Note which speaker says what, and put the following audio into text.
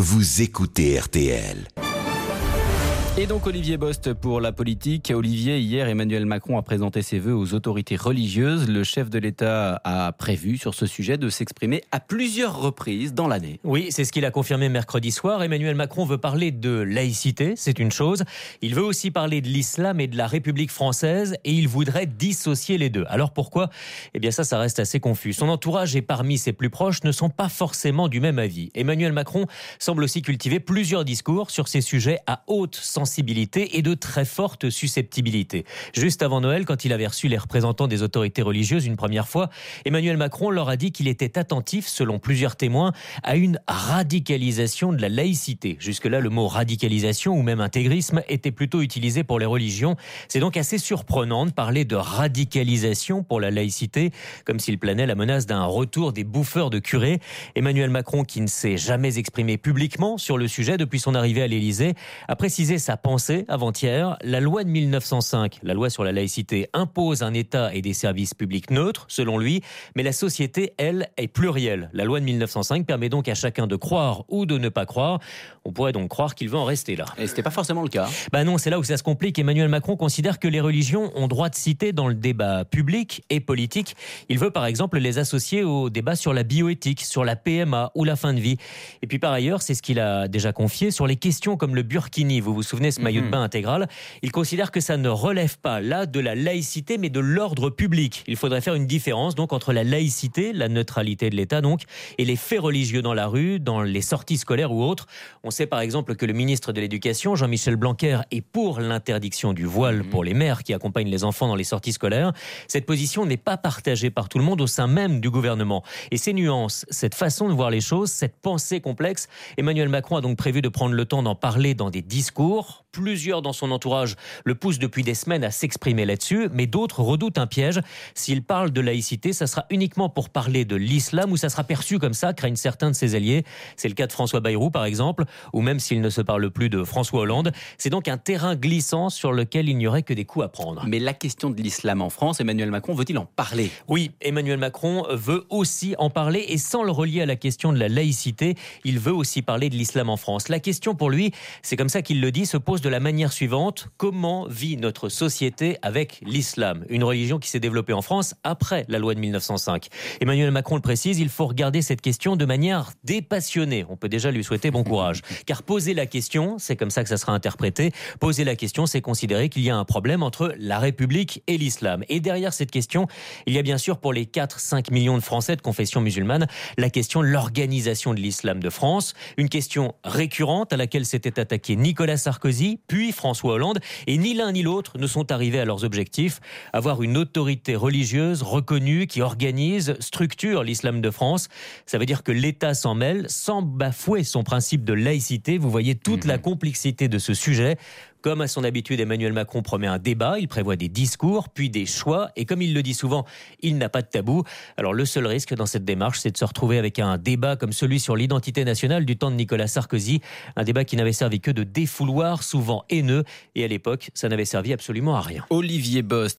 Speaker 1: vous écoutez RTL.
Speaker 2: Et donc Olivier Bost pour la politique. Olivier, hier Emmanuel Macron a présenté ses vœux aux autorités religieuses. Le chef de l'État a prévu sur ce sujet de s'exprimer à plusieurs reprises dans l'année.
Speaker 3: Oui, c'est ce qu'il a confirmé mercredi soir. Emmanuel Macron veut parler de laïcité, c'est une chose. Il veut aussi parler de l'islam et de la République française et il voudrait dissocier les deux. Alors pourquoi ? Eh bien ça reste assez confus. Son entourage et parmi ses plus proches ne sont pas forcément du même avis. Emmanuel Macron semble aussi cultiver plusieurs discours sur ces sujets à haute sensibilité et de très forte susceptibilité. Juste avant Noël, quand il avait reçu les représentants des autorités religieuses une première fois, Emmanuel Macron leur a dit qu'il était attentif, selon plusieurs témoins, à une radicalisation de la laïcité. Jusque-là, le mot radicalisation ou même intégrisme était plutôt utilisé pour les religions. C'est donc assez surprenant de parler de radicalisation pour la laïcité, comme s'il planait la menace d'un retour des bouffeurs de curés. Emmanuel Macron, qui ne s'est jamais exprimé publiquement sur le sujet depuis son arrivée à l'Élysée, a précisé sa pensée avant-hier. La loi de 1905, la loi sur la laïcité, impose un État et des services publics neutres, selon lui, mais la société, elle, est plurielle. La loi de 1905 permet donc à chacun de croire ou de ne pas croire. On pourrait donc croire qu'il veut en rester là.
Speaker 2: Et c'était pas forcément le cas.
Speaker 3: Non, c'est là où ça se complique. Emmanuel Macron considère que les religions ont droit de citer dans le débat public et politique. Il veut par exemple les associer au débat sur la bioéthique, sur la PMA ou la fin de vie. Et puis par ailleurs, c'est ce qu'il a déjà confié sur les questions comme le burkini. Vous vous souvenez, ce maillot de bain intégral, il considère que ça ne relève pas là de la laïcité mais de l'ordre public. Il faudrait faire une différence donc entre la laïcité, la neutralité de l'État donc, et les faits religieux dans la rue, dans les sorties scolaires ou autres. On sait par exemple que le ministre de l'Éducation, Jean-Michel Blanquer, est pour l'interdiction du voile pour les mères qui accompagnent les enfants dans les sorties scolaires. Cette position n'est pas partagée par tout le monde au sein même du gouvernement. Et ces nuances, cette façon de voir les choses, cette pensée complexe, Emmanuel Macron a donc prévu de prendre le temps d'en parler dans des discours. Plusieurs dans son entourage le poussent depuis des semaines à s'exprimer là-dessus, mais d'autres redoutent un piège. S'il parle de laïcité, ça sera uniquement pour parler de l'islam ou ça sera perçu comme ça, craignent certains de ses alliés. C'est le cas de François Bayrou par exemple, ou même s'il ne se parle plus de François Hollande. C'est donc un terrain glissant sur lequel il n'y aurait que des coups à prendre.
Speaker 2: Mais la question de l'islam en France, Emmanuel Macron veut-il en parler ?
Speaker 3: Oui, Emmanuel Macron veut aussi en parler et sans le relier à la question de la laïcité, il veut aussi parler de l'islam en France. La question pour lui, c'est comme ça qu'il le dit, se pose de la manière suivante. Comment vit notre société avec l'islam ? Une religion qui s'est développée en France après la loi de 1905. Emmanuel Macron le précise, il faut regarder cette question de manière dépassionnée. On peut déjà lui souhaiter bon courage. Car poser la question, c'est comme ça que ça sera interprété. Poser la question, c'est considérer qu'il y a un problème entre la République et l'islam. Et derrière cette question, il y a bien sûr pour les 4-5 millions de Français de confession musulmane, la question de l'organisation de l'islam de France. Une question récurrente à laquelle s'était attaqué Nicolas Sarkozy, puis François Hollande. Et ni l'un ni l'autre ne sont arrivés à leurs objectifs. Avoir une autorité religieuse reconnue qui organise, structure l'islam de France. Ça veut dire que l'État s'en mêle sans bafouer son principe de laïcité. Vous voyez toute la complexité de ce sujet. Comme à son habitude, Emmanuel Macron promet un débat, il prévoit des discours, puis des choix. Et comme il le dit souvent, il n'a pas de tabou. Alors le seul risque dans cette démarche, c'est de se retrouver avec un débat comme celui sur l'identité nationale du temps de Nicolas Sarkozy. Un débat qui n'avait servi que de défouloir, souvent haineux. Et à l'époque, ça n'avait servi absolument à rien.
Speaker 2: Olivier Bost.